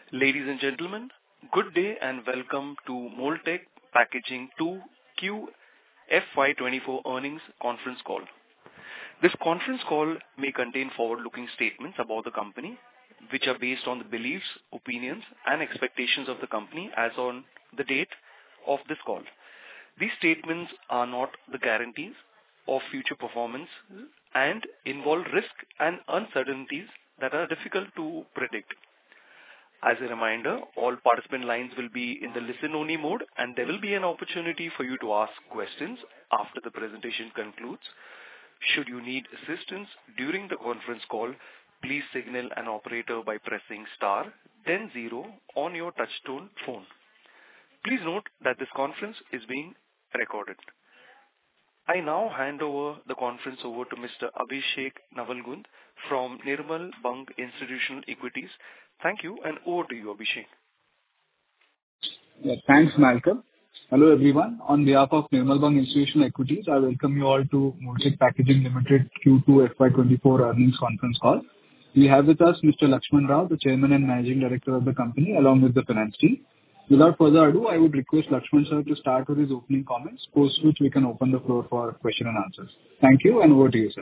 Ladies and gentlemen, good day and welcome to Moltech Packaging 2Q FY24 earnings conference call. This conference call may contain forward-looking statements about the company, which are based on the beliefs, opinions, and expectations of the company as on the date of this call. These statements are not the guarantees of future performance and involve risks and uncertainties that are difficult to predict. As a reminder, all participant lines will be in the listen-only mode, and there will be an opportunity for you to ask questions after the presentation concludes. Should you need assistance during the conference call, please signal an operator by pressing star, then 0 on your touchtone phone. Please note that this conference is being recorded. I now hand over the conference over to Mr. Abhishek Navalgund from Nirmal Bang Institutional Equities. Thank you, and over to you, Abhishek. Yeah, thanks, Malcolm. Hello, everyone. On behalf of Nirmal Bang Institutional Equities, I welcome you all to Moltech Packaging Limited Q2 FY24 earnings conference call. We have with us Mr. Lakshman Rao, the Chairman and Managing Director of the company, along with the finance team. Without further ado, I would request Lakshman sir to start with his opening comments, post which we can open the floor for question and answers. Thank you, and over to you, sir.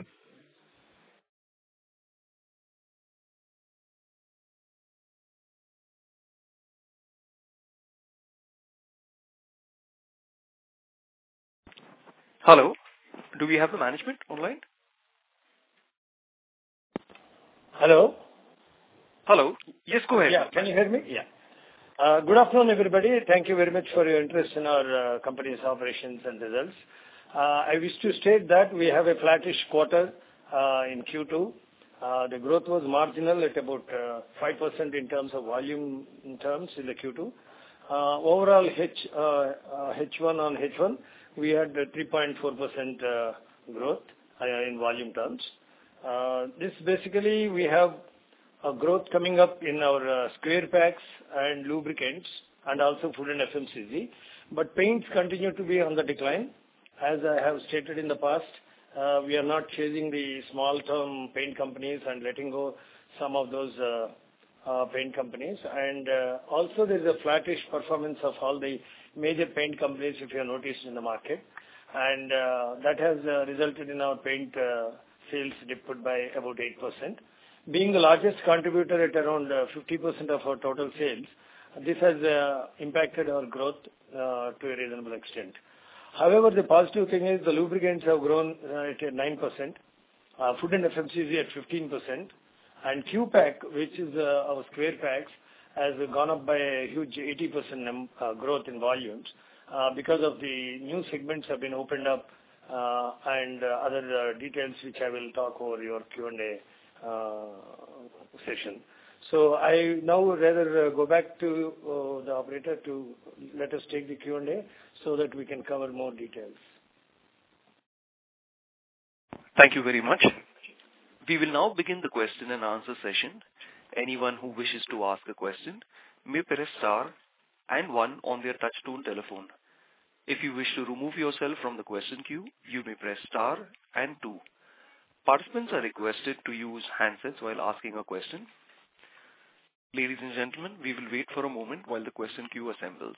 Hello, do we have the management online? Hello? Hello, yes, go ahead. Yeah, can you hear me? Yeah. Good afternoon, everybody. Thank you very much for your interest in our company's operations and results. I wish to state that we have a flattish quarter in Q2. The growth was marginal at about 5% in terms of volume in terms in the Q2. Overall, H1 on H1, we had 3.4% growth in volume terms. This basically, we have a growth coming up in our square packs and lubricants and also food and FMCG. But paints continue to be on the decline. As I have stated in the past, we are not chasing the small-term paint companies and letting go some of those paint companies. And also, there is a flattish performance of all the major paint companies, if you have noticed in the market. And that has resulted in our paint sales dipped by about 8%. Being the largest contributor at around 50% of our total sales, this has impacted our growth to a reasonable extent. However, the positive thing is the lubricants have grown at 9%, food and FMCG at 15%, and Q-Pack, which is our square packs, has gone up by a huge 80% growth in volumes because of the new segments have been opened up and other details which I will talk over your Q&A session. So I now would rather go back to the operator to let us take the Q&A so that we can cover more details. Thank you very much. We will now begin the question and answer session. Anyone who wishes to ask a question may press star and 1 on their touchtone telephone. If you wish to remove yourself from the question queue, you may press star and 2. Participants are requested to use handsets while asking a question. Ladies and gentlemen, we will wait for a moment while the question queue assembles.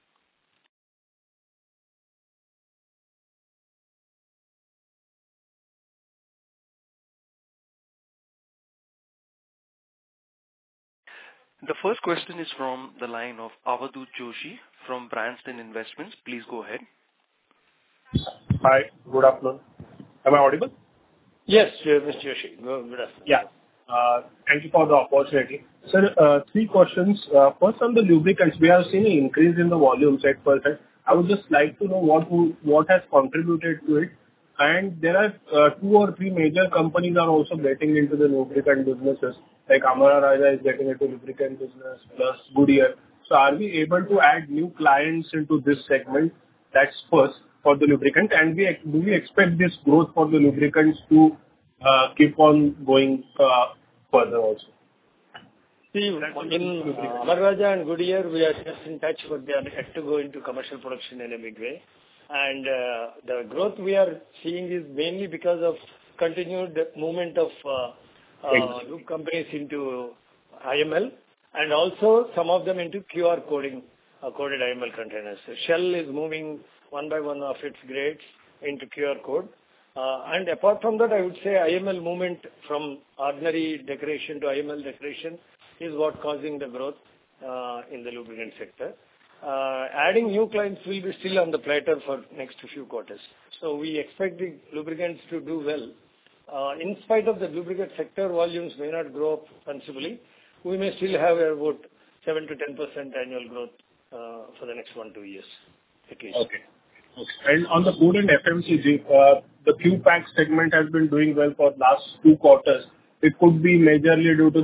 The first question is from the line of Avadut Joshi from Branston Investments. Please go ahead. Hi, good afternoon. Am I audible? Yes, Mr. Joshi. Good afternoon. Yeah. Thank you for the opportunity. Sir, 3 questions. First, on the lubricants, we have seen an increase in the volumes 8%. I would just like to know what has contributed to it. And there are 2 or 3 major companies are also getting into the lubricant businesses. Like Amara Raja is getting into lubricant business, plus Goodyear. So are we able to add new clients into this segment? That's first for the lubricant. And do we expect this growth for the lubricants to keep on going further also? See, in Amara Raja and Goodyear, we are just in touch, but they are yet to go into commercial production in a big way. And the growth we are seeing is mainly because of continued movement of lube companies into IML and also some of them into QR coding, coded IML containers. Shell is moving one by one of its grades into QR code. And apart from that, I would say IML movement from ordinary decoration to IML decoration is what causing the growth in the lubricant sector. Adding new clients will be still on the platter for next few quarters. So we expect the lubricants to do well. In spite of the lubricant sector, volumes may not grow up considerably. We may still have about 7 to 10% annual growth for the next 1-2 years at least. Okay. And on the food and FMCG, the Q-Pack segment has been doing well for last 2 quarters. It could be majorly due to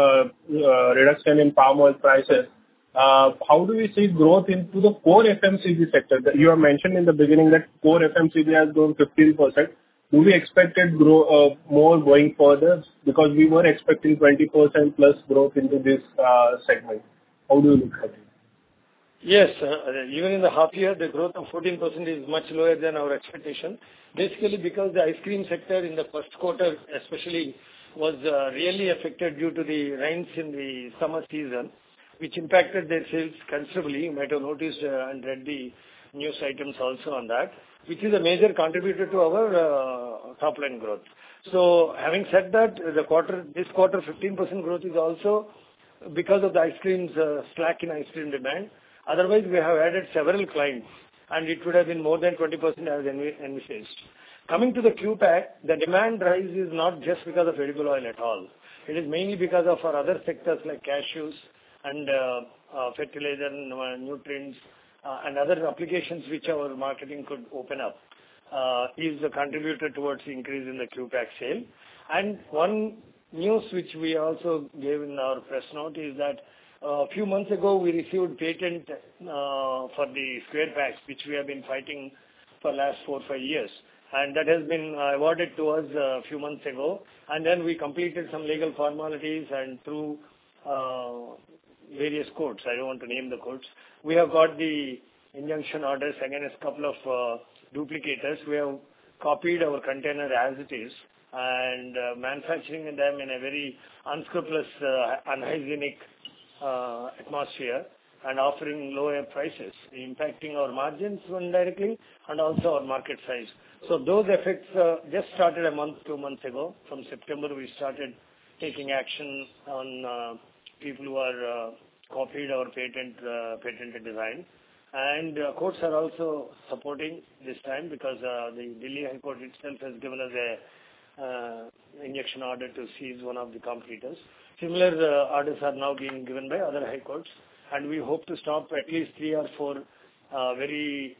the reduction in palm oil prices. How do we see growth into the core FMCG sector? You have mentioned in the beginning that core FMCG has grown 15%. Do we expect it grow more going further? Because we were expecting 20% plus growth into this segment. How do you look at it? Yes, even in the half year, the growth of 14% is much lower than our expectation. Basically, because the ice cream sector in the first quarter especially was really affected due to the rains in the summer season, which impacted their sales considerably. You might have noticed and read the news items also on that, which is a major contributor to our top line growth. So having said that, this quarter 15% growth is also because of the ice cream's slack in ice cream demand. Otherwise, we have added several clients, and it would have been more than 20% as envisaged. Coming to the Q-Pack, the demand rise is not just because of edible oil at all. It is mainly because of our other sectors like cashews and fertilizer, nutrients, and other applications which our marketing could open up is a contributor towards the increase in the Q-Pack sale. And one news which we also gave in our press note is that a few months ago, we received patent for the square packs, which we have been fighting for last 4 or 5 years. And that has been awarded to us a few months ago. And then we completed some legal formalities and through various courts, I don't want to name the courts, we have got the injunction orders against a couple of duplicators. We have copied our container as it is and manufacturing them in a very unscrupulous, unhygienic atmosphere and offering lower prices, impacting our margins indirectly and also our market size. So those effects just started a month, 2 months ago. From September, we started taking action on people who are copied our patented design. And courts are also supporting this time because the Delhi High Court itself has given us a injunction order to seize one of the competitors. Similar orders are now being given by other high courts, and we hope to stop at least 3 or 4 very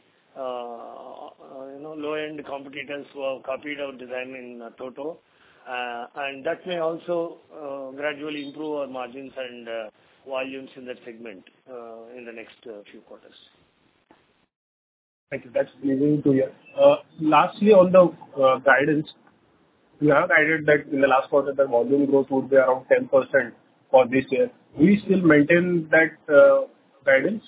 low-end competitors who have copied our design in toto, and that may also gradually improve our margins and volumes in that segment in the next few quarters. Thank you. That's pleasing to hear. Lastly, on the guidance, you have guided that in the last quarter, the volume growth would be around 10% for this year. Do we still maintain that guidance?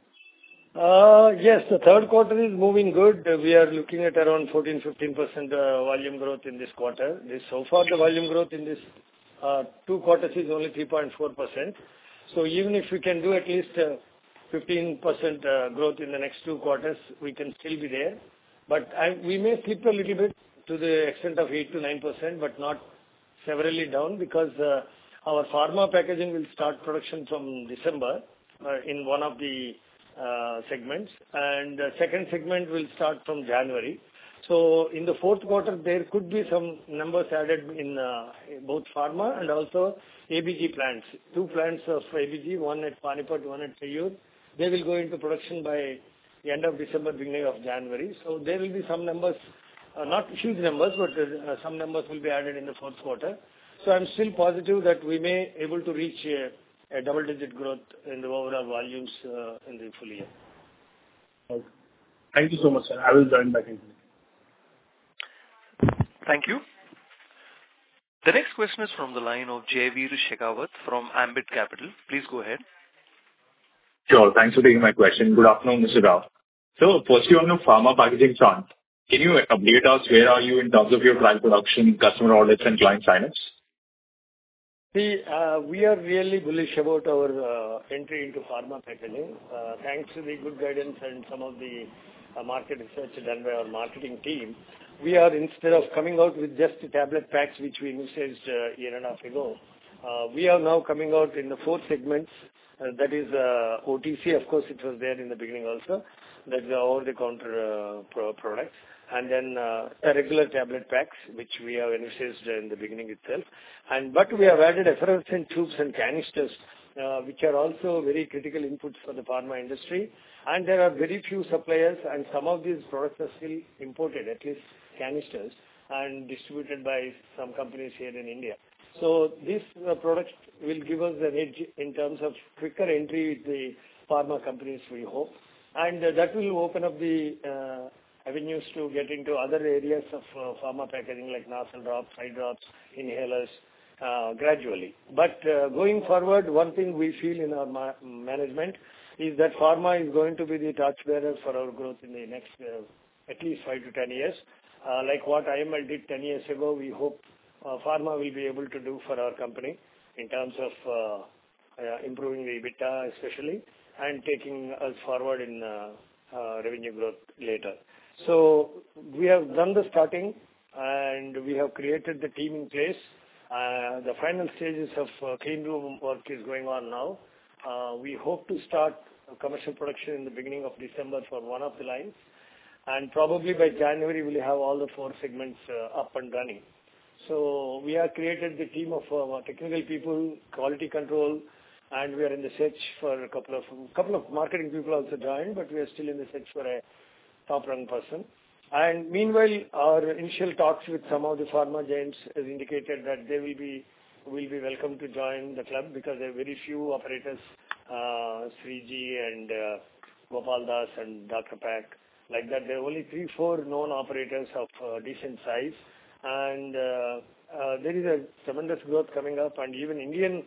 Yes, the third quarter is moving good. We are looking at around 14-15% volume growth in this quarter. So far, the volume growth in this 2 quarters is only 3.4%. So even if we can do at least 15% growth in the next 2 quarters, we can still be there. But we may slip a little bit to the extent of 8 to 9%, but not severely down because our pharma packaging will start production from December in one of the segments, and the second segment will start from January. So in the fourth quarter, there could be some numbers added in both pharma and also ABG plants. 2 plants of ABG, one at Panipat, one at Sayur. They will go into production by the end of December, beginning of January. So there will be some numbers, not huge numbers, but some numbers will be added in the fourth quarter. So I'm still positive that we may able to reach a double-digit growth in the overall volumes in the full year. Okay. Thank you so much, sir. I will join back in. Thank you. The next question is from the line of Jayveer Shekhawat from Ambit Capital. Please go ahead. Sure. Thanks for taking my question. Good afternoon, Mr. Rao. So firstly, on the pharma packaging front, can you update us where are you in terms of your trial production, customer audits, and client sign-ups? See, we are really bullish about our entry into pharma packaging. Thanks to the good guidance and some of the market research done by our marketing team, we are, instead of coming out with just tablet packs, which we initiated a year and a half ago, we are now coming out in the 4 segments. That is OTC, of course, it was there in the beginning also. That's the over-the-counter products. And then the regular tablet packs, which we have initiated in the beginning itself. But we have added effervescent tubes and canisters, which are also very critical inputs for the pharma industry. And there are very few suppliers, and some of these products are still imported, at least canisters, and distributed by some companies here in India. So this product will give us an edge in terms of quicker entry with the pharma companies, we hope. And that will open up the avenues to get into other areas of pharma packaging like nasal drops, eye drops, inhalers, gradually. But going forward, one thing we feel in our management is that pharma is going to be the torchbearer for our growth in the next at least 5 to 10 years. Like what IML did 10 years ago, we hope pharma will be able to do for our company in terms of improving the EBITDA especially and taking us forward in revenue growth later. So we have done the starting and we have created the team in place. The final stages of clean room work is going on now. We hope to start commercial production in the beginning of December for one of the lines. And probably by January, we'll have all the 4 segments up and running. So we have created the team of technical people, quality control, and we are in the search for a couple of marketing people also joined, but we are still in the search for a top-rung person. And meanwhile, our initial talks with some of the pharma giants has indicated that they will be welcome to join the club because there are very few operators, Sriji and Gopal Das and Dr. Pack. Like that, there are only 3-4 known operators of decent size. And there is a tremendous growth coming up, and even Indian,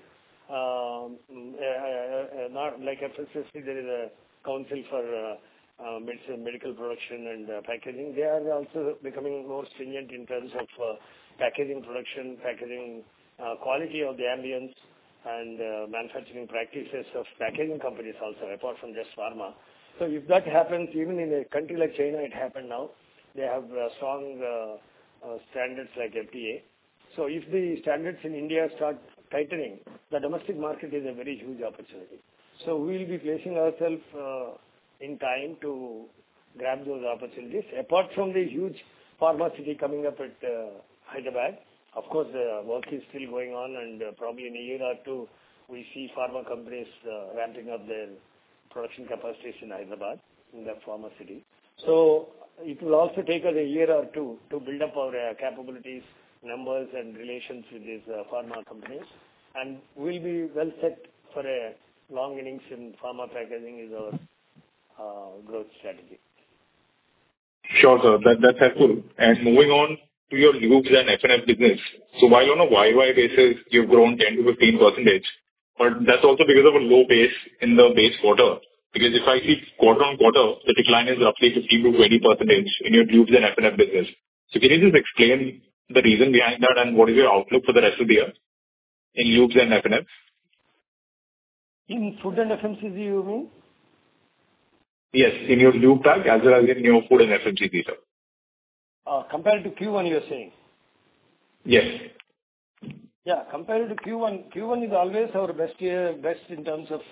not like FSSC, there is a council for medical production and packaging. They are also becoming more stringent in terms of packaging production, packaging quality of the ambience, and manufacturing practices of packaging companies also, apart from just pharma. So if that happens, even in a country like China, it happened now. They have strong standards like FDA. So if the standards in India start tightening, the domestic market is a very huge opportunity. So we will be placing ourselves in time to grab those opportunities. Apart from the huge pharma city coming up at Hyderabad, of course the work is still going on, and probably in a year or 2, we see pharma companies ramping up their production capacities in Hyderabad, in the pharma city. So it will also take us a year or 2 to build up our capabilities, numbers, and relations with these pharma companies. And we'll be well set for a long innings in pharma packaging is our growth strategy. Sure, sir. That's helpful. And moving on to your lubes and F&F business. So while on a YY basis, you've grown 10 to 15%, but that's also because of a low base in the base quarter. Because if I see quarter on quarter, the decline is roughly 15 to 20% in your lubes and F&F business. So can you just explain the reason behind that and what is your outlook for the rest of the year in lubes and F&F? In food and FMCG, you mean? Yes, in your lube pack as well as in your food and FMCG, sir. Compared to Q1, you're saying? Yes. Yeah, compared to Q1, Q1 is always our best in terms of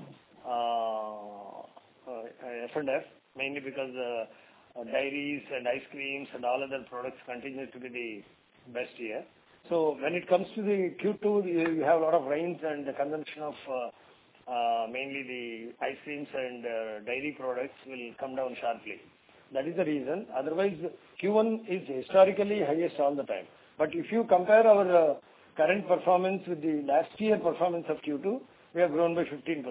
F&F, mainly because dairies and ice creams and all other products continue to be the best year. So when it comes to the Q2, you have a lot of rains, and the consumption of mainly the ice creams and dairy products will come down sharply. That is the reason. Otherwise, Q1 is historically highest all the time. But if you compare our current performance with the last year performance of Q2, we have grown by 15%.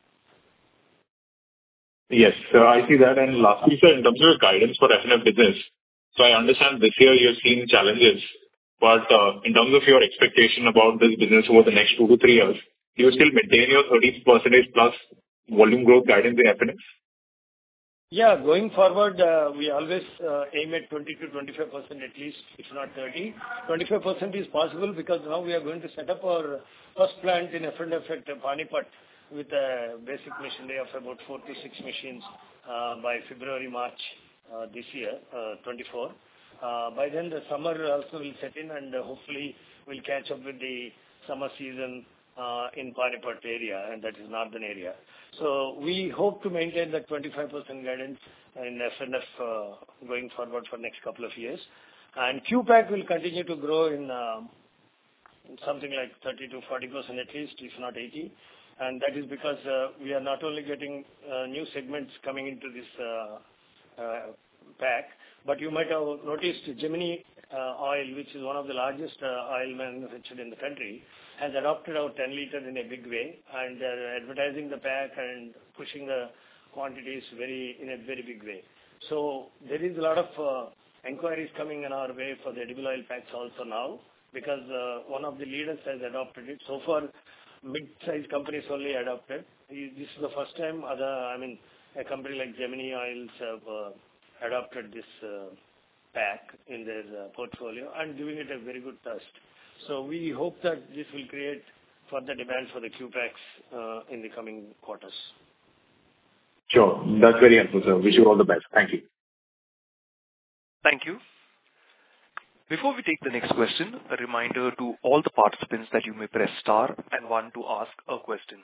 Yes, I see that. And lastly, sir, in terms of your guidance for F&F business, so I understand this year you're seeing challenges, but in terms of your expectation about this business over the next 2 to 3 years, do you still maintain your 30% plus volume growth guidance in F&F? Yeah, going forward, we always aim at 20 to 25% at least, if not 30. 25% is possible because now we are going to set up our first plant in F&F at Panipat with a basic machinery of about 4 to 6 machines by February, March this year, 24. By then the summer also will set in and hopefully we'll catch up with the summer season in Panipat area, and that is northern area. So we hope to maintain that 25% guidance in F&F going forward for next couple of years. And QPAC will continue to grow in something like 30 to 40% at least, if not 80. And that is because we are not only getting new segments coming into this pack, but you might have noticed Gemini Oil, which is one of the largest oil manufactured in the country, has adopted our 10 liters in a big way, and they're advertising the pack and pushing the quantities in a very big way. So there is a lot of inquiries coming in our way for the edible oil packs also now, because one of the leaders has adopted it. So far, mid-sized companies only adopted. This is the first time a company like Gemini Oils have adopted this pack in their portfolio and giving it a very good test. So we hope that this will create further demand for the QPACs in the coming quarters. Sure. That's very helpful, sir. Wish you all the best. Thank you. Thank you. Before we take the next question, a reminder to all the participants that you may press star and one to ask a question.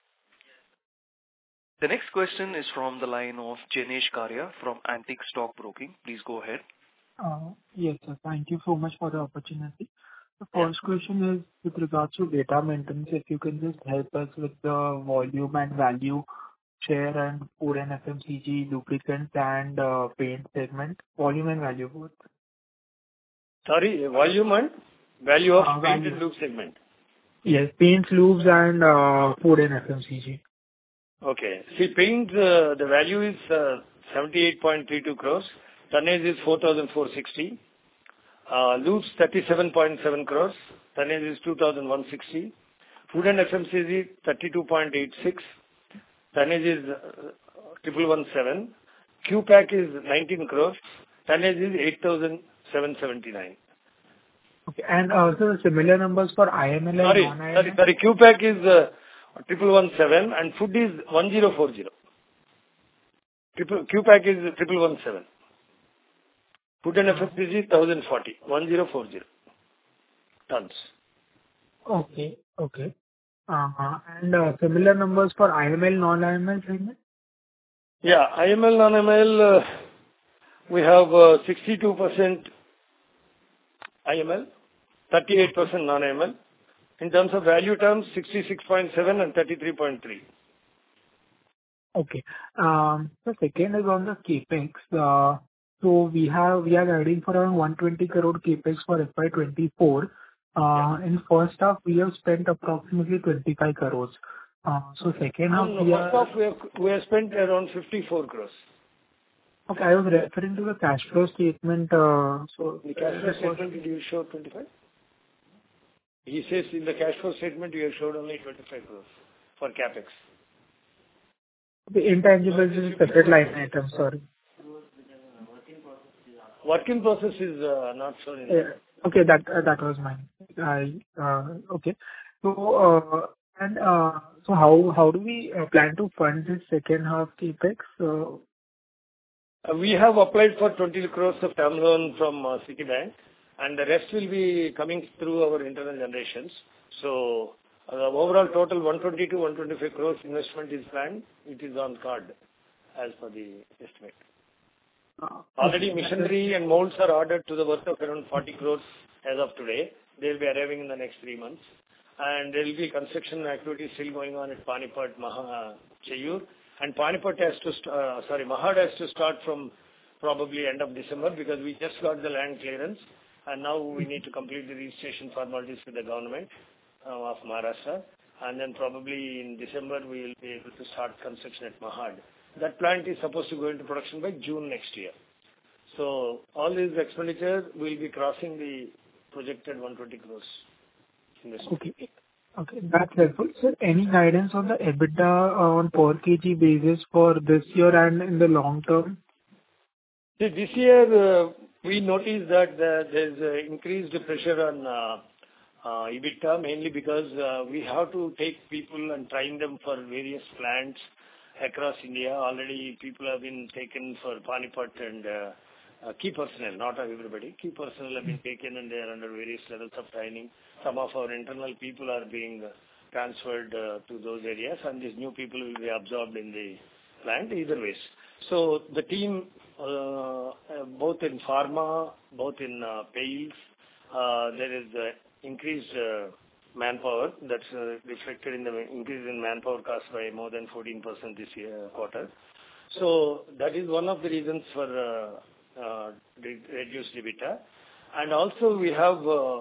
The next question is from the line of Jinesh Karia from Antique Stock Broking. Please go ahead. Yes, sir. Thank you so much for the opportunity. The first question is with regards to data maintenance. If you can just help us with the volume and value share and food and FMCG, lubricants and paint segment, volume and value both. Sorry, volume and value of paint and lube segment. Yes, paints, lubes and food and FMCG. Okay. See, paint, the value is 78.32 crores. Tonnage is 4,460. Lubes 37.7 crores. Tonnage is 2,160. Food and FMCG 32.86. Tonnage is 1,117. QPAC is 19 crores. Tonnage is 8,779. Okay. And also similar numbers for IML and non-IML? Sorry. QPAC is 1,117 and food is 1,040. QPAC is 1,117. Food and FMCG 1,040. 1,040 tons. Okay. And similar numbers for IML, non-IML segment? Yeah, IML, non-IML, we have 62% IML, 38% non-IML. In terms of value terms, 66.7 and 33.3. Okay. The second is on the capex. So we are guiding for around 120 crore capex for FY24. In first half, we have spent approximately 25 crores. So second half, first half we have spent around 54 crores. Okay, I was referring to the cash flow statement. So the cash flow statement, did you show 25? He says in the cash flow statement you have showed only 25 crores for capex. The intangibles is a separate line item, sorry. Work in process is not shown in there. Okay, that was mine. Okay. So how do we plan to fund this second half capex? We have applied for 20 crores of term loan from Citibank, and the rest will be coming through our internal generations. So the overall total 120 to 125 crores investment is planned. It is on card as per the estimate. Already machinery and molds are ordered to the worth of around 40 crores as of today. They will be arriving in the next 3 months. And there will be construction activities still going on at Panipat, Cheyur. And Panipat Mahad has to start from probably end of December because we just got the land clearance. And now we need to complete the registration formalities with the government of Maharashtra. And then probably in December we will be able to start construction at Mahad. That plant is supposed to go into production by June next year. So all these expenditures will be crossing the projected 120 crores investment. Okay, that's helpful. Sir, any guidance on the EBITDA on per kg basis for this year and in the long term? See, this year, we noticed that there's increased pressure on EBITDA, mainly because we have to take people and train them for various plants across India. Already people have been taken for Panipat and key personnel, not everybody. Key personnel have been taken and they are under various levels of training. Some of our internal people are being transferred to those areas, and these new people will be absorbed in the plant either ways. So the team, both in pharma, both in pails, there is increased manpower that's reflected in the increase in manpower cost by more than 14% this year quarter. So that is one of the reasons for reduced EBITDA. And also we have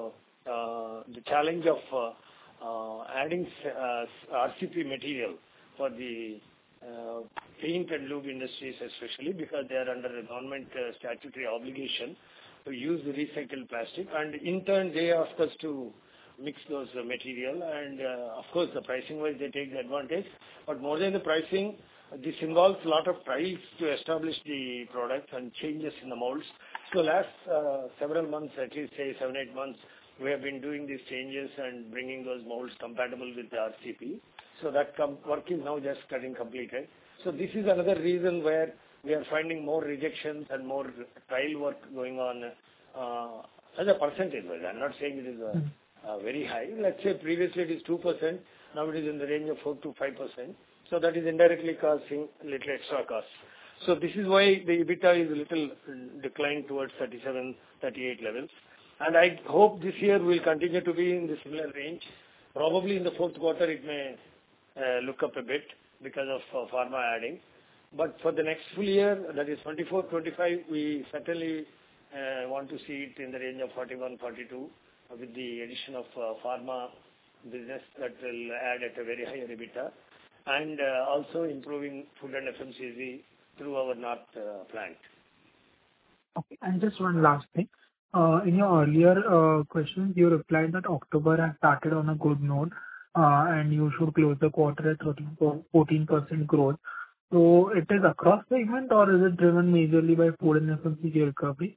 the challenge of adding RCP material for the paint and lube industries, especially because they are under a government statutory obligation to use the recycled plastic, and in turn they ask us to mix those material, and of course the pricing wise they take the advantage, but more than the pricing, this involves a lot of trials to establish the product and changes in the molds. So last several months, at least say 7-8 months, we have been doing these changes and bringing those molds compatible with the RCP. So that work is now just getting completed. So this is another reason where we are finding more rejections and more trial work going on as a percentage. I'm not saying it is very high. Let's say previously it is 2%, now it is in the range of 4 to 5%. So that is indirectly causing a little extra cost. So this is why the EBITDA is a little declined towards 37, 38 levels. And I hope this year will continue to be in the similar range. Probably in the fourth quarter it may look up a bit because of pharma adding. But for the next full year, that is 24-25, we certainly want to see it in the range of 41, 42 with the addition of pharma business that will add at a very high EBITDA, and also improving food and FMCG through our North plant. Okay, and just one last thing. In your earlier questions, you replied that October has started on a good note, and you should close the quarter at 14% growth. So it is across segment, or is it driven majorly by food and FMCG recovery?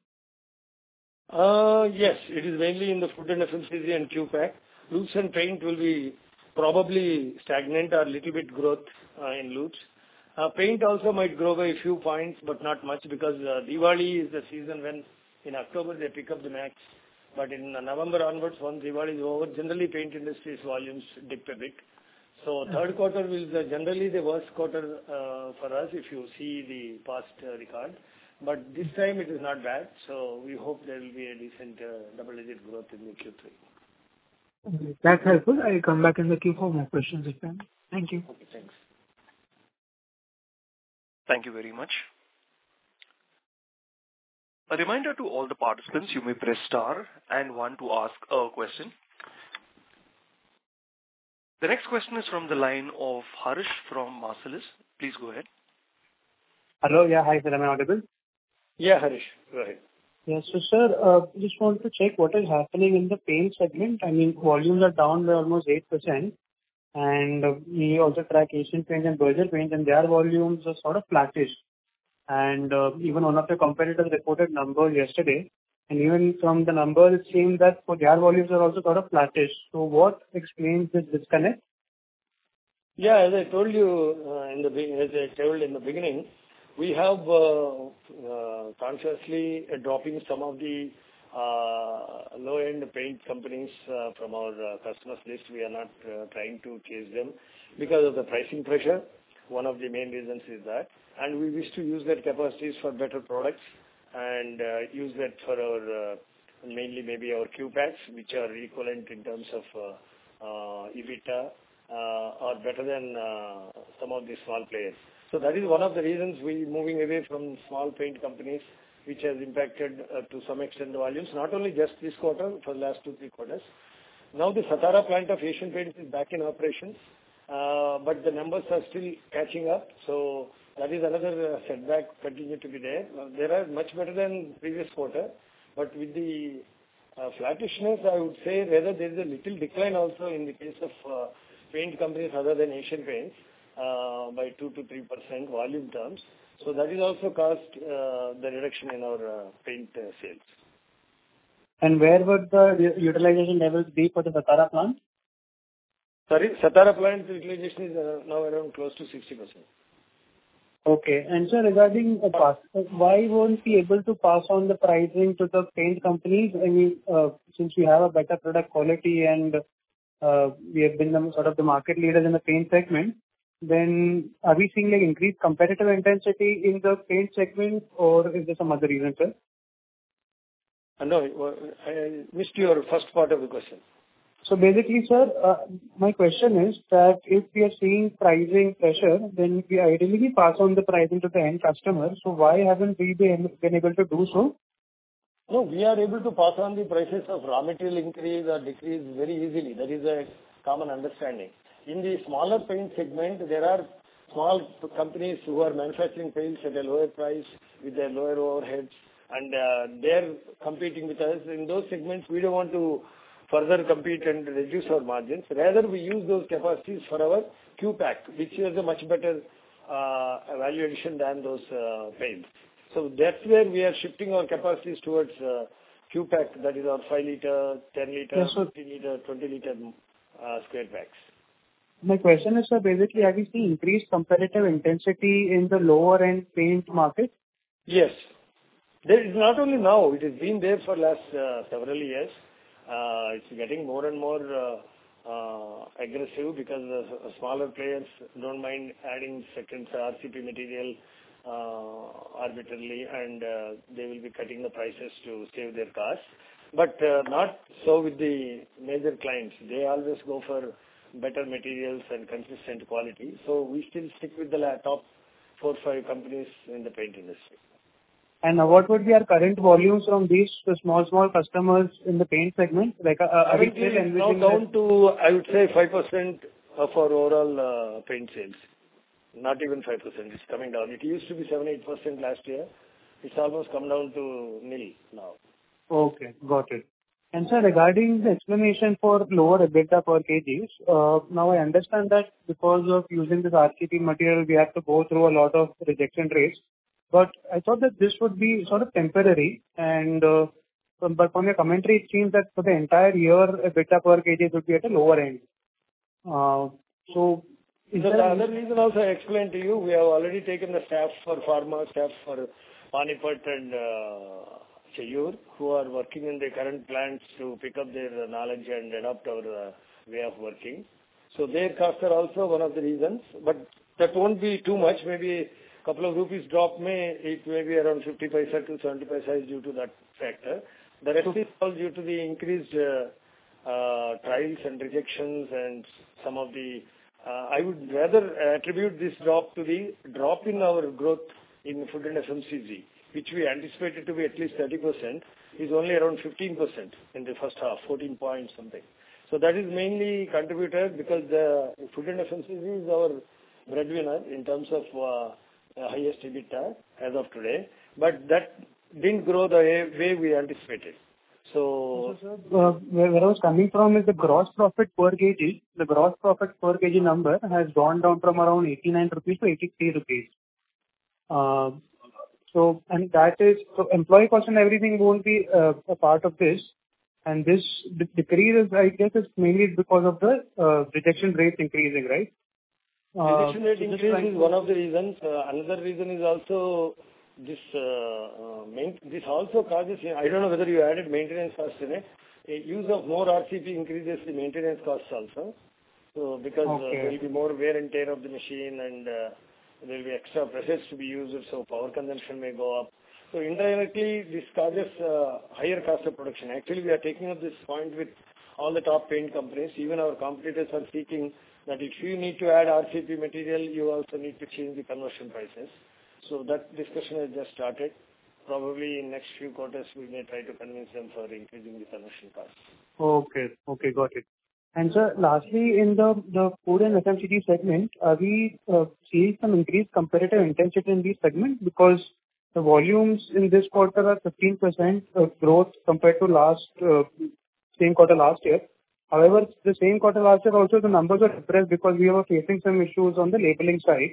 Yes, it is mainly in the food and FMCG and Q-Pack. Lubes and paint will be probably stagnant or little bit growth in lubes. Paint also might grow by a few points, but not much, because Diwali is the season when in October they pick up the max. But in November onwards, once Diwali is over, generally paint industry's volumes dip a bit. So third quarter is generally the worst quarter for us if you see the past record. But this time it is not bad. So we hope there will be a decent double-digit growth in the Q3. Okay, that's helpful. I'll come back in the queue for more questions if I may. Thank you. Okay, thanks. Thank you very much. A reminder to all the participants, you may press star and 1 to ask a question. The next question is from the line of Harish from Marcellus. Please go ahead. Hello. Yeah, hi, sir. Am I audible? Yeah, Harish, go ahead. Yes, so sir, just wanted to check what is happening in the paint segment. I mean, volumes are down by almost 8%, and we also track Asian Paints and Berger Paints, and their volumes are sort of flattish. And even one of the competitors reported numbers yesterday, and even from the numbers, it seems that for their volumes are also sort of flattish. So what explains this disconnect? Yeah, as I told you in the beginning, we have consciously dropping some of the low-end paint companies from our customers list. We are not trying to chase them because of the pricing pressure. One of the main reasons is that. And we wish to use that capacities for better products and use that for our mainly maybe our Q-Packs, which are equivalent in terms of EBITDA or better than some of the small players. So that is one of the reasons we moving away from small paint companies, which has impacted to some extent the volumes, not only just this quarter, for the last 2-3 quarters. Now the Satara plant of Asian Paints is back in operations, but the numbers are still catching up. So that is another setback continue to be there. They are much better than previous quarter, but with the Flattishness, I would say rather there is a little decline also in the case of paint companies other than Asian Paints by 2 to 3% volume terms. So that is also caused the reduction in our paint sales. And where would the utilization levels be for the Satara plant? Sorry, Satara plant utilization is now around close to 60%. Okay. And sir, regarding why won't we able to pass on the pricing to the paint companies? I mean, since we have a better product quality and we have been the market leaders in the paint segment, then are we seeing like increased competitive intensity in the paint segment, or is there some other reason, sir? No, I missed your first part of the question. So basically, sir, my question is that if we are seeing pricing pressure, then we ideally pass on the pricing to the end customer. So why haven't we been able to do so? No, we are able to pass on the prices of raw material increase or decrease very easily. That is a common understanding. In the smaller paint segment, there are small companies who are manufacturing paints at a lower price with their lower overheads, and they're competing with us. In those segments, we don't want to further compete and reduce our margins. Rather, we use those capacities for our Q-Pack, which is a much better value addition than those paints. So that's where we are shifting our capacities towards Q-Pack, that is our 5 liter, 10 liter, 15 liter, 20 liter square packs. My question is, sir, basically, have you seen increased competitive intensity in the lower end paint market? Yes. There is not only now, it has been there for last several years. It's getting more and more aggressive because the smaller players don't mind adding second RCP material arbitrarily, and they will be cutting the prices to save their costs. But not so with the major clients. They always go for better materials and consistent quality. So we still stick with the top 4 or 5 companies in the paint industry. And what would be our current volumes from these small customers in the paint segment? Like, are we still now down to, I would say, 5% of our overall paint sales. Not even 5%. It's coming down. It used to be 7-8% last year. It's almost come down to nil now. Okay, got it. And sir, regarding the explanation for lower EBITDA per kg, now I understand that because of using this RCP material, we have to go through a lot of rejection rates. But I thought that this would be sort of temporary, and but from your commentary, it seems that for the entire year, EBITDA per kg would be at a lower end. So, is the there other reason also I explained to you, we have already taken the staff for pharma, staff for Panipat and Chayur, who are working in the current plants to pick up their knowledge and adopt our way of working. So their costs are also one of the reasons, but that won't be too much. Maybe couple of rupees drop it may be around 50 paisa to 70 paisa due to that factor. The rest is all due to the increased trials and rejections and some of the, I would rather attribute this drop to the drop in our growth in food and FMCG, which we anticipated to be at least 30%, is only around 15% in the first half, 14 point something. So that is mainly contributed because the food and FMCG is our breadwinner in terms of highest EBITDA as of today, but that didn't grow the way we anticipated. So, where I was coming from is the gross profit per kg. The gross profit per kg number has gone down from around 89 rupees to 83 rupees. So, and that is, so employee cost and everything won't be a part of this. And this decrease is, I guess, is mainly because of the rejection rate increasing, right? Rejection rate increase is one of the reasons. Another reason is also this also causes, I don't know whether you added maintenance costs in it. Use of more RCP increases the maintenance costs also. So because there will be more wear and tear of the machine, and there will be extra presses to be used, so power consumption may go up. So indirectly this causes higher cost of production. Actually we are taking up this point with all the top paint companies. Even our competitors are seeking that if you need to add RCP material, you also need to change the conversion prices. So that discussion has just started. Probably in next few quarters, we may try to convince them for increasing the conversion costs. Okay, got it. And sir, lastly, in the food and FMCG segment, are we seeing some increased competitive intensity in these segments? Because the volumes in this quarter are 15% growth compared to same quarter last year. However, the same quarter last year also the numbers are depressed because we were facing some issues on the labeling side.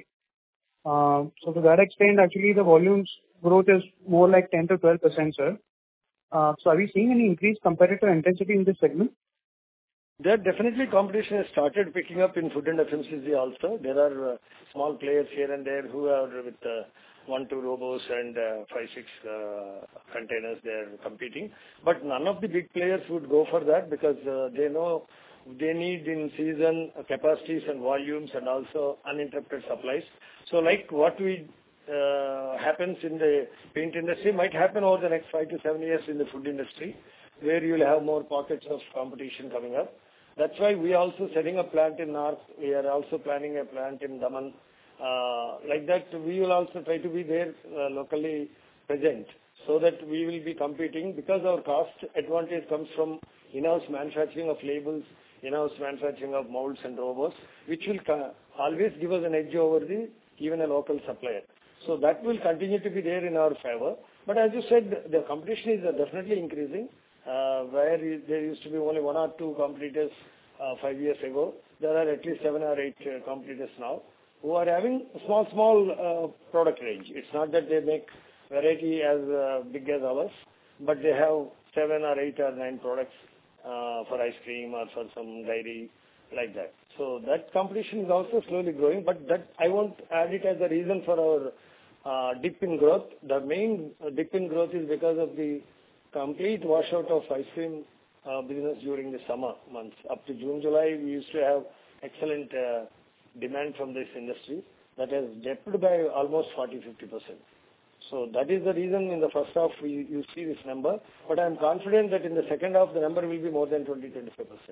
So to that extent, actually the volumes growth is more like 10 to 12%, sir. So are we seeing any increased competitor intensity in this segment? There definitely competition has started picking up in food and FMCG also. There are small players here and there who are with 1, 2 robots and 5, 6 containers they are competing. But none of the big players would go for that because they know they need in season capacities and volumes and also uninterrupted supplies. So like what happens in the paint industry might happen over the next 5 to 7 years in the food industry, where you will have more pockets of competition coming up. That's why we are also setting a plant in North. We are also planning a plant in Daman. Like that, we will also try to be there locally present so that we will be competing because our cost advantage comes from in-house manufacturing of labels, in-house manufacturing of molds and robots, which will always give us an edge over even a local supplier. So that will continue to be there in our favor. But as you said, the competition is definitely increasing. Where there used to be only 1 or 2 competitors 5 years ago, there are at least 7 or 8 competitors now who are having small product range. It's not that they make variety as big as ours, but they have 7 or 8 or 9 products for ice cream or for some dairy like that. So that competition is also slowly growing, but that I won't add it as a reason for our dip in growth. The main dip in growth is because of the complete washout of ice cream business during the summer months. Up to June, July, we used to have excellent demand from this industry that has dipped by almost 40-50%. So that is the reason in the first half you see this number. But I am confident that in the second half the number will be more than 20-25%.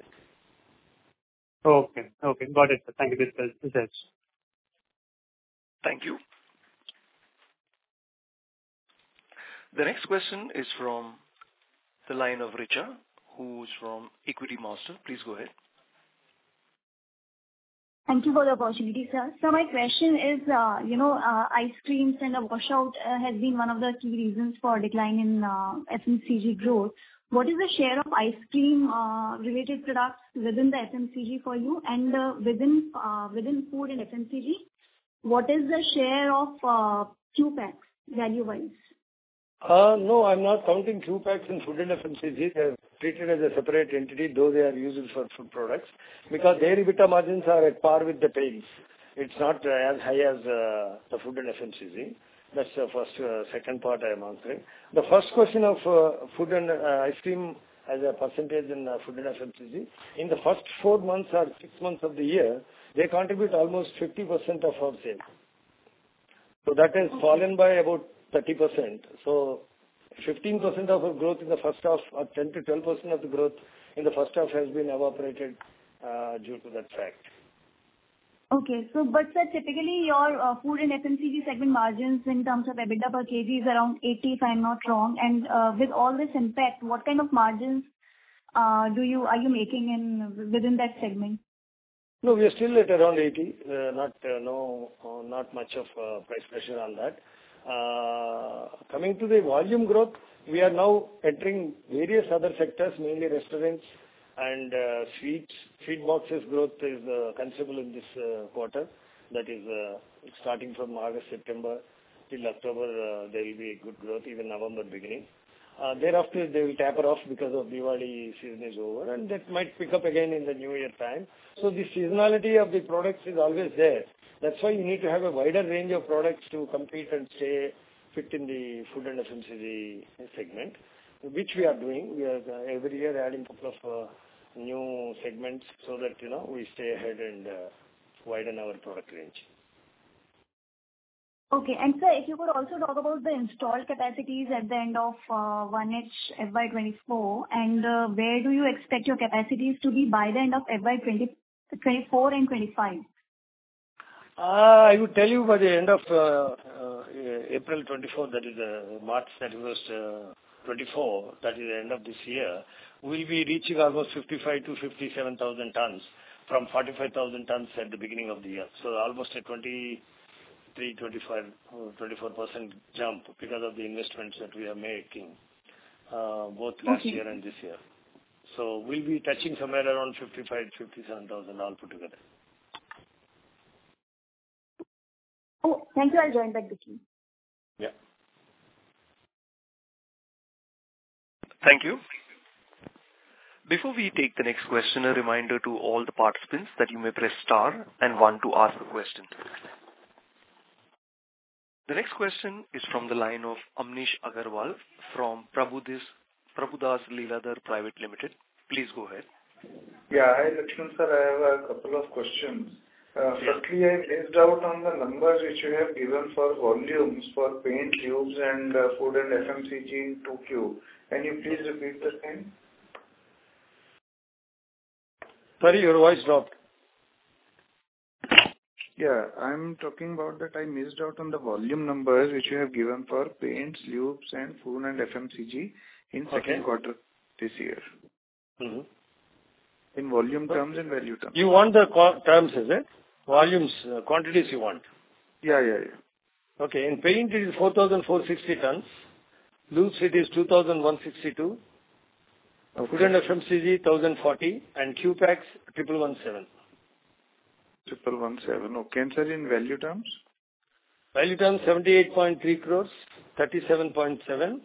Okay. Got it. Thank you. This helps. Thank you. The next question is from the line of Richa, who's from Equity Master. Please go ahead. Thank you for the opportunity, sir. So my question is, ice creams and a washout has been one of the key reasons for decline in FMCG growth. What is the share of ice cream related products within the FMCG for you, and within food and FMCG, what is the share of Q packs value wise? No, I'm not counting Q packs in food and FMCG. They're treated as a separate entity, though they are used for food products, because their EBITDA margins are at par with the paints. It's not as high as the food and FMCG. That's the first. Second part I am answering. The first question of food and ice cream as a percentage in food and FMCG, in the first 4 months or 6 months of the year, they contribute almost 50% of our sales. So that has fallen by about 30%. So 15% of our growth in the first half, or 10 to 12% of the growth in the first half has been evaporated due to that fact. Okay. So, but sir, typically your food and FMCG segment margins in terms of EBITDA per kg is around 80, if I'm not wrong. And with all this impact, what kind of margins are you making within that segment? No, we are still at around 80. Not much of price pressure on that. Coming to the volume growth, we are now entering various other sectors, mainly restaurants and sweets. Sweet boxes growth is considerable in this quarter. That is starting from August, September till October, there will be a good growth, even November beginning. Thereafter, they will taper off because of Diwali season is over, and that might pick up again in the New Year time. So the seasonality of the products is always there. That's why you need to have a wider range of products to compete and stay fit in the food and FMCG segment, which we are doing. We are every year adding a couple of new segments so that we stay ahead and widen our product range. Okay. And sir, if you could also talk about the installed capacities at the end of 1H FY24, and where do you expect your capacities to be by the end of FY24 and 25? I would tell you by the end of April 24, that is March 31st, 24, that is the end of this year, we'll be reaching almost 55 to 57,000 tons from 45,000 tons at the beginning of the year. So almost a 20 24% jump because of the investments that we are making, both last year and this year. So we'll be touching somewhere around 57,000 all put together. Oh, thank you. I'll join back the queue. Yeah. Thank you. Before we take the next question, a reminder to all the participants that you may press star and one to ask a question. The next question is from the line of Amnish Agarwal from Prabhudas Lilladher Private Limited. Please go ahead. Yeah. Hi, Lakshman sir. I have a couple of questions. Firstly, I missed out on the numbers which you have given for volumes for paint, tubes, and food and FMCG in 2Q. Can you please repeat the same? Sorry, your voice dropped. Yeah, I'm talking about that I missed out on the volume numbers which you have given for paints, tubes, and food and FMCG in second quarter this year. Mm-hmm. In volume terms and value terms. You want the terms, is it? Volumes, quantities you want? Yeah. Okay, in paint it is 4,460 tons. Lubes it is 2,162. Okay. Food and FMCG 1,040 and Q-Packs 1,117. 1,117. Okay, and sir, in value terms? Value terms 78.3 crores, 37.7,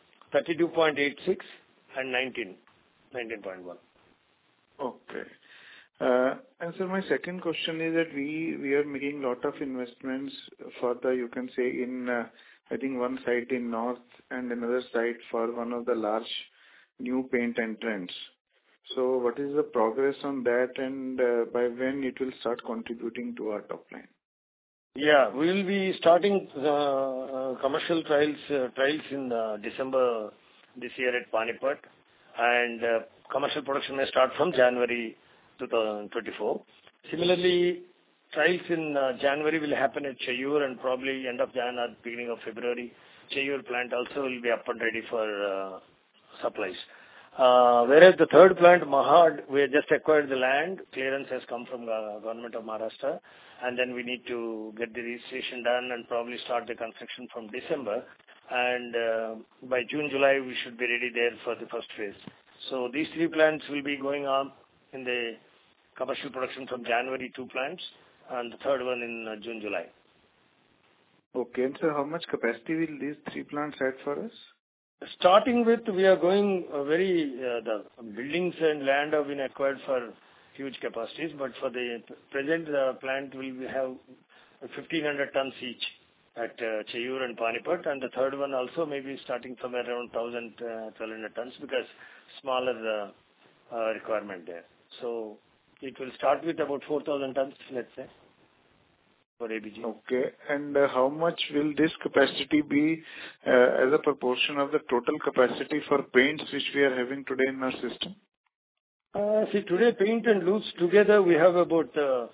32.86 and 19.1. Okay. And sir, my second question is that we are making lot of investments for the, you can say, in I think one site in north and another site for one of the large new paint entrants. So what is the progress on that, and by when it will start contributing to our top line? Yeah, we will be starting commercial trials in December this year at Panipat, and commercial production may start from January 2024. Similarly, trials in January will happen at Cheyur, and probably end of January or beginning of February, Cheyur plant also will be up and ready for supplies. Whereas the third plant, Mahad, we have just acquired the land. Clearance has come from the government of Maharashtra, and then we need to get the registration done and probably start the construction from December. And by June, July, we should be ready there for the first phase. So these three plants will be going on in the commercial production from January, 2 plants, and the third one in June, July. Okay, and sir, how much capacity will these 3 plants add for us? Starting with, we are going the buildings and land have been acquired for huge capacities, but for the present plant will have 1,500 tons each at Cheyur and Panipat, and the third one also may be starting somewhere around 1,200 tons because smaller requirement there. So it will start with about 4,000 tons, let's say, for ABG. Okay, and how much will this capacity be as a proportion of the total capacity for paints which we are having today in our system? See, today paint and lubes together we have about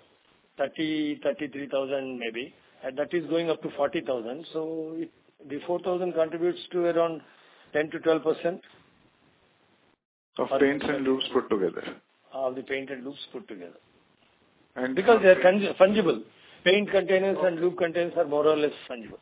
33,000 maybe, and that is going up to 40,000. So the 4,000 contributes to around 10 to 12%. Of paints and lubes put together? Of the paint and lubes put together. And because they are fungible. Paint containers and lube containers are more or less fungible.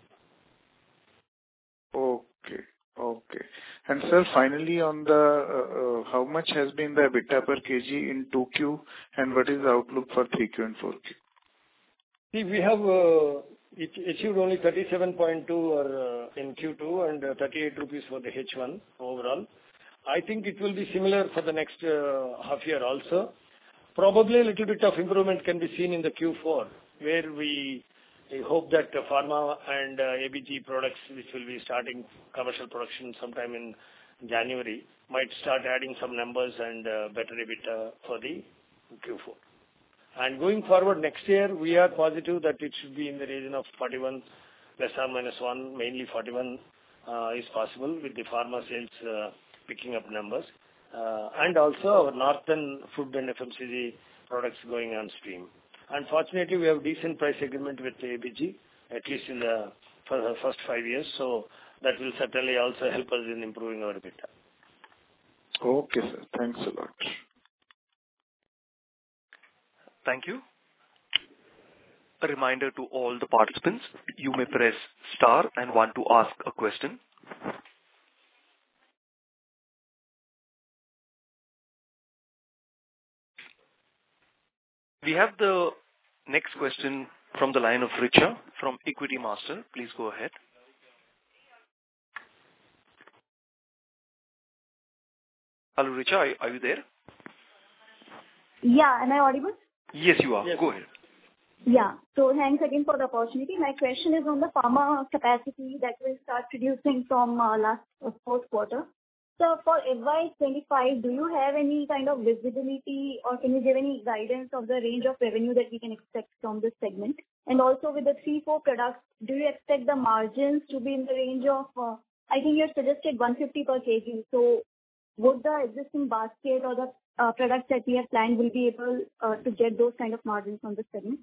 Okay. And sir, finally on the, how much has been the EBITDA per kg in 2Q, and what is the outlook for 3Q and 4Q? See, we have achieved only 37.2 or in Q2 and 38 rupees for the H1 overall. I think it will be similar for the next half year also. Probably a little bit of improvement can be seen in the Q4, where we hope that pharma and ABG products, which will be starting commercial production sometime in January, might start adding some numbers and better EBITDA for the Q4. And going forward next year, we are positive that it should be in the region of 41 plus or minus 1, mainly 41 is possible with the pharma sales picking up numbers. And also our northern food and FMCG products going on stream. Unfortunately, we have decent price agreement with ABG, at least for the first 5 years. So that will certainly also help us in improving our EBITDA. Okay, sir. Thanks a lot. Thank you. a reminder to all the participants, you may press star and one to ask a question. We have the next question from the line of Richa from Equity Master. Please go ahead. Hello, Richa, are you there? Yeah, am I audible? Yes, you are. Yes. Go ahead. Yeah. So thanks again for the opportunity. My question is on the pharma capacity that will start producing from last fourth quarter. So for FY25, do you have any kind of visibility or can you give any guidance of the range of revenue that we can expect from this segment? And also with the 3-4 products, do you expect the margins to be in the range of, I think you suggested 150 per kg. So would the existing basket or the products that we have planned will be able to get those kind of margins from this segment?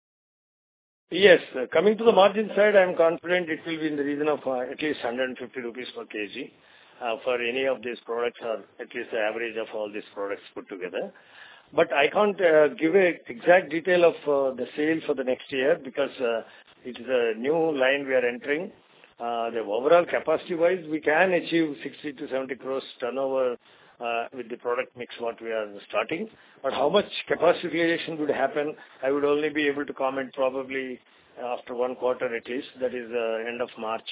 Yes. Coming to the margin side, I am confident it will be in the region of at least 150 rupees per kg for any of these products, or at least the average of all these products put together. But I can't give an exact detail of the sale for the next year because it is a new line we are entering. The overall capacity-wise, we can achieve 60 to 70 crores turnover with the product mix what we are starting. But how much capacity utilization would happen, I would only be able to comment probably after 1 quarter at least, that is end of March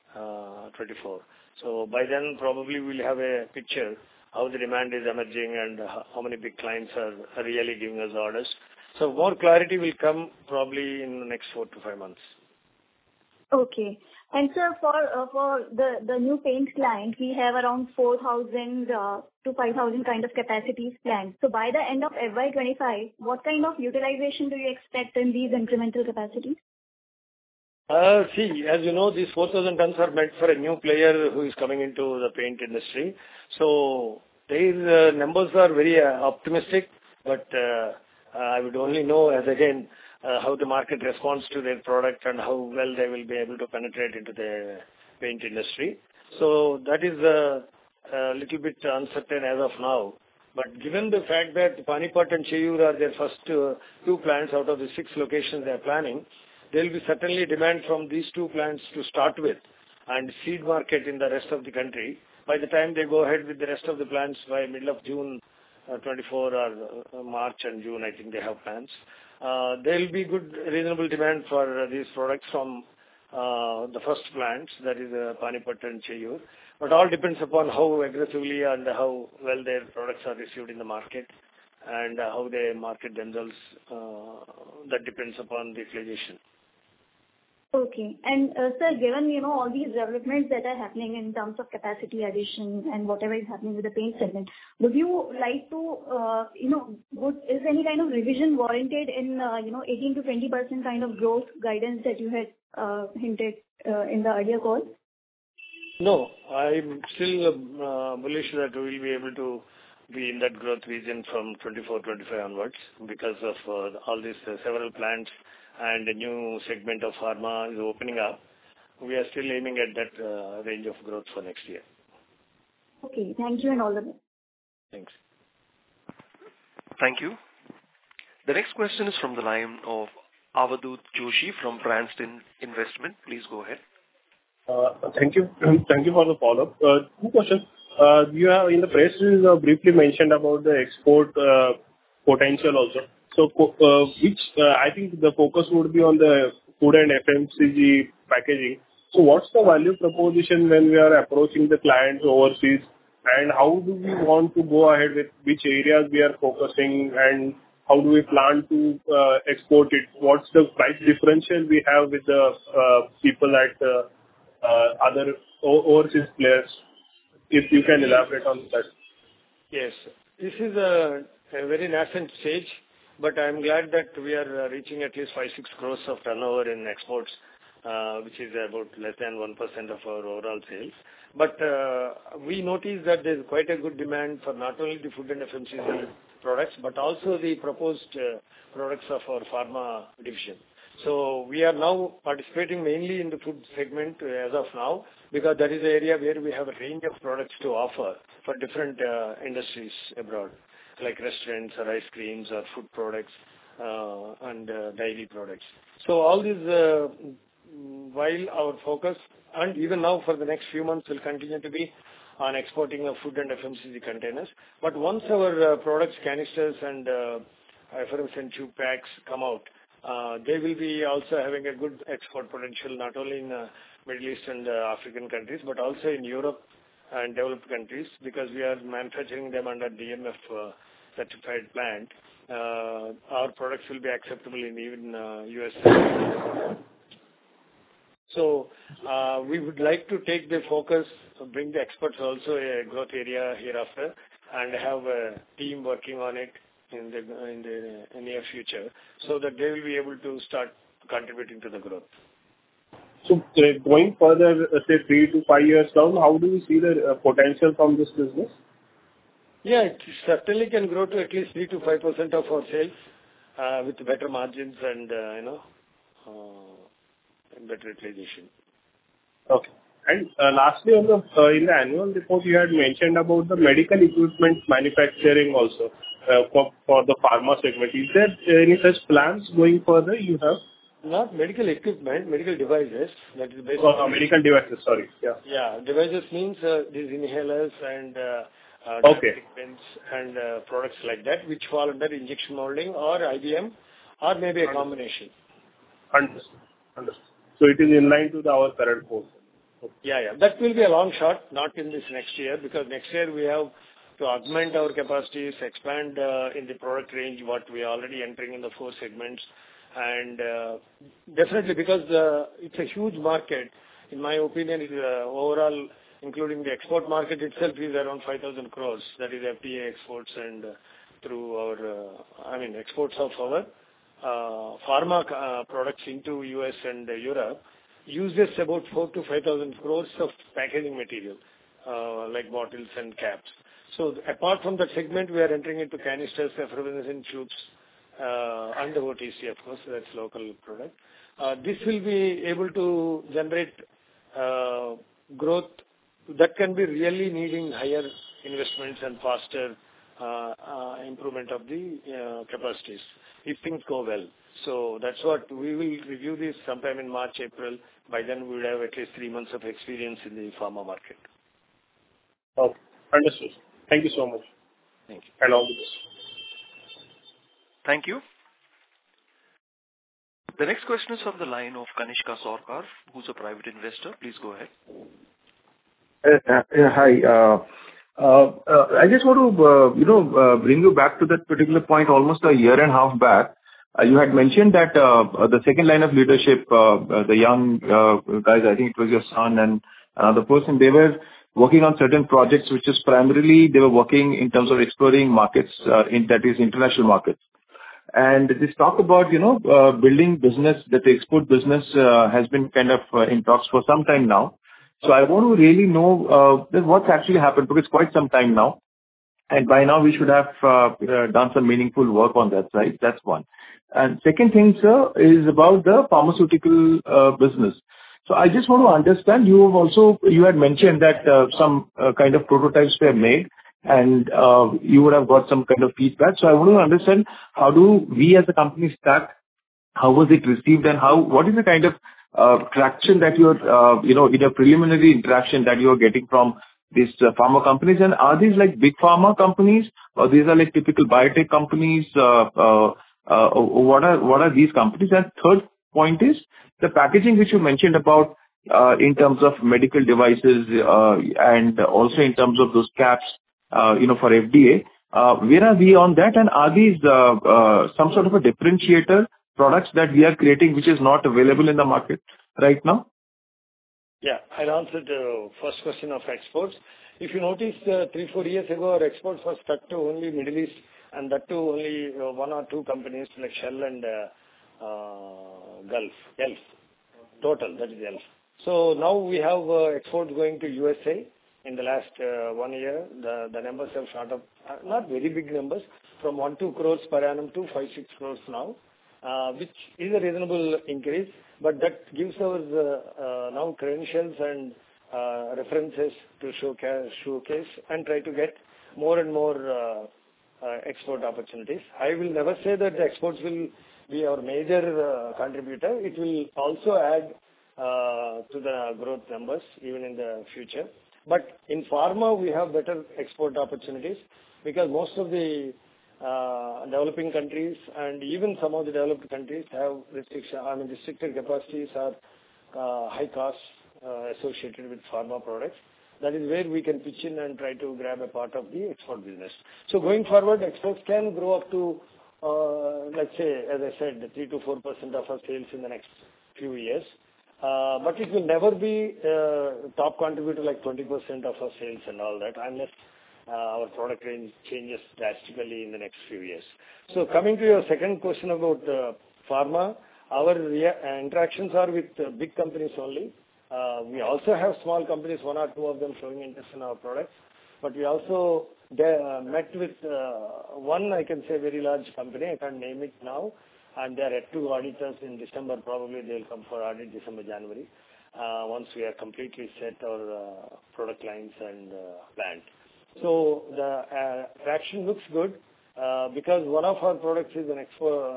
24. So by then probably we'll have a picture how the demand is emerging and how many big clients are really giving us orders. So more clarity will come probably in the next 4 to 5 months. Okay. And sir, for the new paint client, we have around 4,000 to 5,000 kind of capacities planned. So by the end of FY25, what kind of utilization do you expect in these incremental capacities? See, as you know, these 4,000 tons are meant for a new player who is coming into the paint industry. So their numbers are very optimistic, but I would only know as again how the market responds to their product and how well they will be able to penetrate into the paint industry. So that is a little bit uncertain as of now. But given the fact that Panipat and Cheyur are their first 2 plants out of the 6 locations they are planning, there will be certainly demand from these 2 plants to start with and seed market in the rest of the country. By the time they go ahead with the rest of the plants by middle of June 24 or March and June, I think they have plans. There will be good, reasonable demand for these products from the first plants, that is Panipat and Cheyur. But all depends upon how aggressively and how well their products are received in the market and how they market themselves. That depends upon the utilization. Okay. And sir, given, all these developments that are happening in terms of capacity addition and whatever is happening with the paint segment, would you like to, is any kind of revision warranted in, 18 to 20% kind of growth guidance that you had hinted in the earlier call? No, I'm still bullish that we will be able to be in that growth region from 24-25 onwards because of all these several plants and a new segment of pharma is opening up. We are still aiming at that range of growth for next year. Okay, thank you and all the best. Thanks. Thank you. The next question is from the line of Avadut Joshi from Branston Investment. Please go ahead. Thank you. Thank you for the follow-up. 2 questions. You have in the press release briefly mentioned about the export potential also. So, I think the focus would be on the food and FMCG packaging. So, what's the value proposition when we are approaching the clients overseas, and how do we want to go ahead with which areas we are focusing, and how do we plan to export it? What's the price differential we have with the people at other overseas players? If you can elaborate on that. Yes, this is a very nascent stage. But I'm glad that we are reaching at least 5-6 crores of turnover in exports, which is about less than 1% of our overall sales. But we noticed that there's quite a good demand for not only the food and FMCG products, but also the proposed products of our pharma division. So we are now participating mainly in the food segment as of now, because that is the area where we have a range of products to offer for different industries abroad, like restaurants or ice creams or food products and dairy products. So all these, while our focus, and even now for the next few months, will continue to be on exporting of food and FMCG containers. But once our products, canisters and effervescent tube packs come out, they will be also having a good export potential, not only in Middle East and African countries, but also in Europe and developed countries, because we are manufacturing them under DMF certified plant. Our products will be acceptable in even US. So we would like to take the focus, bring the experts also a growth area hereafter, and have a team working on it in the near future, so that they will be able to start contributing to the growth. So going further, say 3 to 5 years down, how do you see the potential from this business? Yeah, it certainly can grow to at least 3 to 5% of our sales with better margins and better utilization. Okay. And lastly, on the in the annual report, you had mentioned about the medical equipment manufacturing also for the pharma segment. Is there any such plans going further you have? Not medical equipment, medical devices. That is basically medical devices. Sorry. Yeah. Yeah, devices means these inhalers and treatments and products like that, which fall under injection molding or IBM, or maybe a combination. Understood. So it is in line to our current course. Okay. Yeah. That will be a long shot, not in this next year, because next year we have to augment our capacities, expand in the product range what we are already entering in the 4 segments. And definitely, because it's a huge market, in my opinion, it is overall, including the export market itself, is around 5,000 crores. That is FTA exports and through our, exports of our pharma products into US and Europe uses about 4,000 to 5,000 crores of packaging material, like bottles and caps. So apart from that segment, we are entering into canisters, effervescent tubes, and the OTC, of course, that's local product. This will be able to generate growth that can be really needing higher investments and faster improvement of the capacities if things go well. So that's what we will review this sometime in March, April. By then we will have at least 3 months of experience in the pharma market. Okay, understood. Thank you so much. Thank you. And all the best. Thank you. The next question is from the line of Kanishka Sarkar, who's a private investor. Please go ahead. Hi. I just want to, bring you back to that particular point almost a year and a half back. You had mentioned that the second line of leadership, the young guys, I think it was your son and another person, they were working on certain projects, which is primarily they were working in terms of exploring markets, that is international markets. And this talk about, building business, that the export business has been kind of in talks for some time now. So I want to really know what's actually happened, because it's quite some time now. And by now we should have done some meaningful work on that side. That's one. And second thing, sir, is about the pharmaceutical business. So I just want to understand, you had mentioned that some kind of prototypes were made and you would have got some kind of feedback. So I want to understand, how do we as a company start? How was it received, and what is the kind of traction that you're, in a preliminary interaction that you're getting from these pharma companies? And are these like big pharma companies, or these are like typical biotech companies? What are these companies? And third point is the packaging which you mentioned about in terms of medical devices and also in terms of those caps, for FDA. Where are we on that? And are these some sort of a differentiator products that we are creating, which is not available in the market right now? Yeah, I'll answer the first question of exports. If you notice, 3-4 years ago, our exports was stuck to only Middle East, and that too only 1 or 2 companies like Shell and Gulf. Total, that is Gulf. So now we have exports going to USA. In the last 1 year, the numbers have shot up, not very big numbers, from 1-2 crores per annum to 5-6 crores now, which is a reasonable increase, but that gives us now credentials and references to showcase and try to get more and more export opportunities. I will never say that the exports will be our major contributor. It will also add to the growth numbers even in the future. But in pharma, we have better export opportunities because most of the developing countries and even some of the developed countries have restricted capacities or high costs associated with pharma products. That is where we can pitch in and try to grab a part of the export business. So going forward, exports can grow up to, let's say, as I said, 3 to 4% of our sales in the next few years. But it will never be top contributor like 20% of our sales and all that unless our product range changes drastically in the next few years. So coming to your second question about pharma, our interactions are with big companies only. We also have small companies, 1 or 2 of them showing interest in our products. But we also met with one, I can say, very large company. I can't name it now. And there are 2 auditors in December. Probably they'll come for audit December, January, once we are completely set our product lines and plant. So the traction looks good because one of our products is an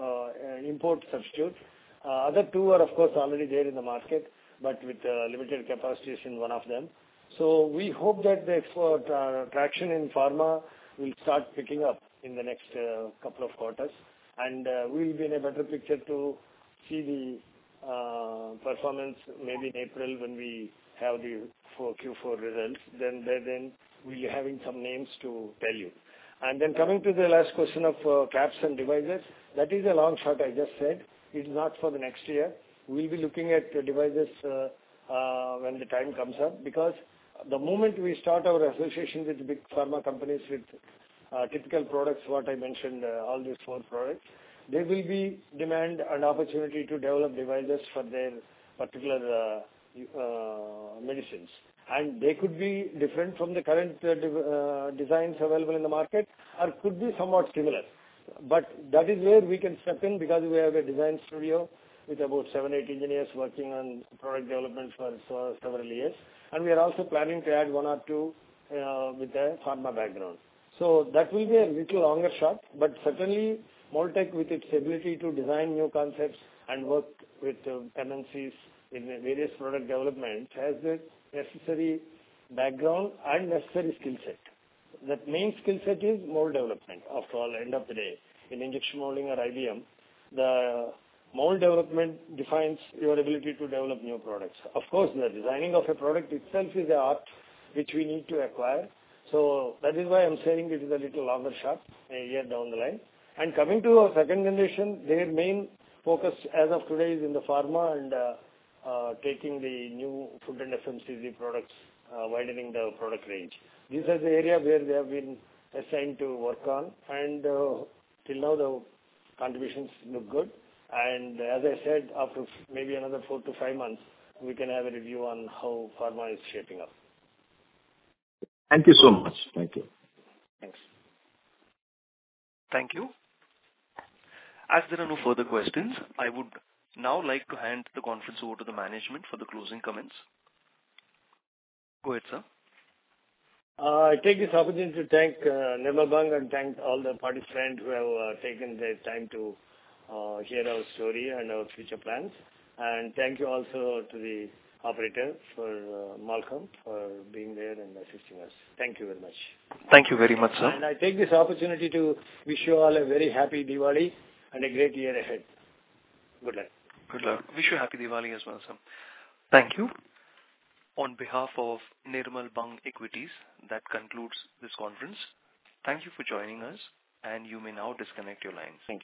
import substitute. Other 2 are, of course, already there in the market, but with limited capacities in one of them. So we hope that the export traction in pharma will start picking up in the next couple of quarters. And we will be in a better picture to see the performance maybe in April when we have the Q4 results. Then we'll be having some names to tell you. And then coming to the last question of caps and devices, that is a long shot, I just said. It's not for the next year. We'll be looking at devices when the time comes up because the moment we start our association with big pharma companies with typical products, what I mentioned, all these 4 products, there will be demand and opportunity to develop devices for their particular medicines. And they could be different from the current designs available in the market or could be somewhat similar. But that is where we can step in because we have a design studio with about 7-8 engineers working on product development for several years. And we are also planning to add 1 or 2 with a pharma background. So that will be a little longer shot, but certainly Moltech with its ability to design new concepts and work with MNCs in various product development has the necessary background and necessary skill set. That main skill set is mold development. After all, end of the day, in injection molding or IBM, the mold development defines your ability to develop new products. Of course, the designing of a product itself is an art which we need to acquire. So that is why I'm saying it is a little longer shot, a year down the line. And coming to our second generation, their main focus as of today is in the pharma and taking the new food and FMCG products, widening the product range. This is the area where they have been assigned to work on. And till now, the contributions look good. And as I said, after maybe another 4 to 5 months, we can have a review on how pharma is shaping up. Thank you so much. Thank you. Thanks. Thank you. As there are no further questions, I would now like to hand the conference over to the management for the closing comments. Go ahead, sir. I take this opportunity to thank Nirmal Bang and thank all the participants who have taken their time to hear our story and our future plans. And thank you also to the operator for Malcolm for being there and assisting us. Thank you very much. Thank you very much, sir. And I take this opportunity to wish you all a very happy Diwali and a great year ahead. Good luck. Good luck. Wish you a happy Diwali as well, sir. Thank you. On behalf of Nirmal Bang Equities, that concludes this conference. Thank you for joining us, and you may now disconnect your lines. Thank you.